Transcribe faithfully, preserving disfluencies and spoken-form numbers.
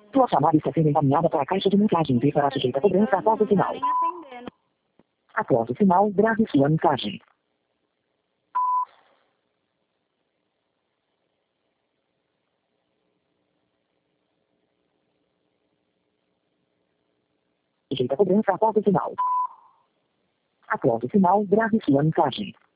Sua chamada está sendo encaminhada para a caixa de mensagens e será sujeita a cobrança após o sinal. Após o sinal, grave sua mensagem. Sujeita a cobrança após o sinal. Após o sinal, grave sua mensagem.